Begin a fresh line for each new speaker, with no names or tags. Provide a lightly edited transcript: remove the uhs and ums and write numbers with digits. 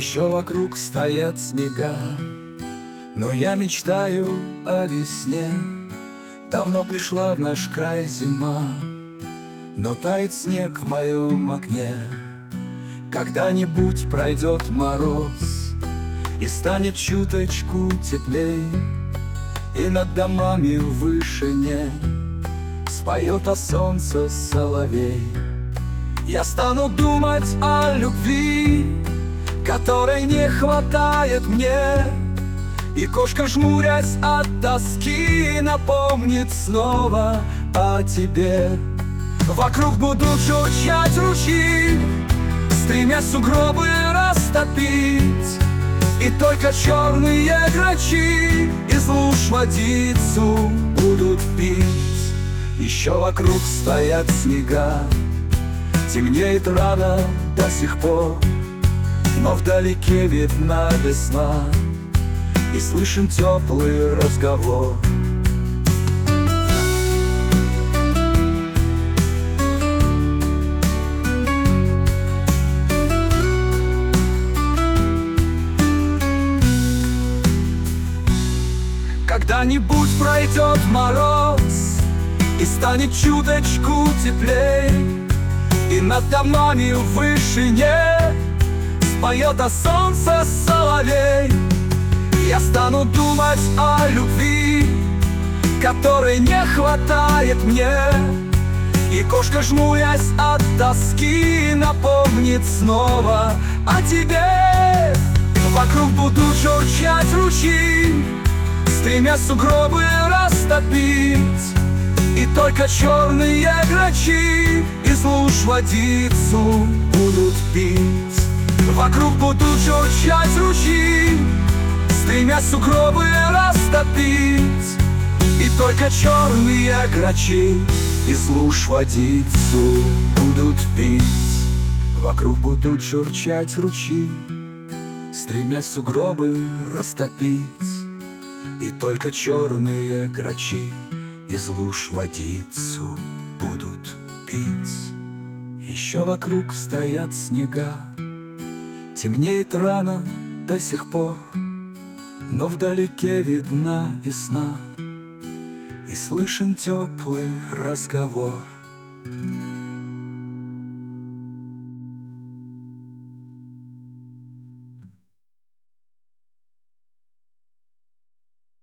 Еще вокруг стоят снега, но я мечтаю о весне. Давно пришла в наш край зима, но тает снег в моем окне. Когда-нибудь пройдет мороз, и станет чуточку теплей, и над домами в вышине споет о солнце соловей. Я стану думать о любви, которой не хватает мне, и кошка, жмурясь от тоски, напомнит снова о тебе. Вокруг будут журчать ручьи, стремясь сугробы растопить, и только черные грачи из луж водицу будут пить. Еще вокруг стоят снега, темнеет рано до сих пор, но вдалеке видна весна, и слышен теплый разговор. Когда-нибудь пройдет мороз, и станет чуточку теплей, и над домами в вышине споет о солнце соловей. Я стану думать о любви, которой не хватает мне, и кошка, жмурясь от тоски, напомнит снова о тебе. Вокруг будут журчать ручьи, стремясь сугробы растопить, и только черные грачи из луж водицу будут пить. Вокруг будут журчать ручьи, стремясь сугробы растопить, и только черные грачи из луж водицу будут пить. Вокруг будут журчать ручьи, стремясь сугробы растопить, и только черные грачи из луж водицу будут пить. Еще вокруг стоят снега, темнеет рано до сих пор, но вдалеке видна весна, и слышен теплый разговор.